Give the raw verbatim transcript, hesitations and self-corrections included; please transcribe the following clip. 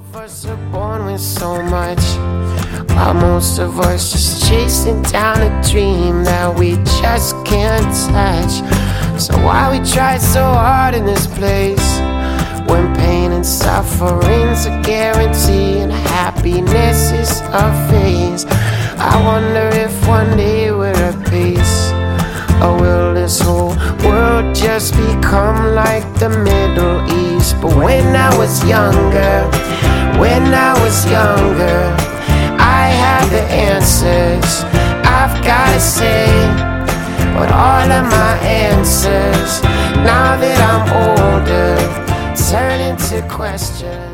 of us are born with so much, while most of us just chasing down a dream that we just can't touch. So why we try so hard in this place, when pain and suffering's a guarantee and happiness is a phase? I wonder if one day we're at peace, or will this whole world just become like the Middle East? But when I was younger, when I was younger, I had the answers, I've gotta say. But all of my answers, now that I'm older, turn into questions.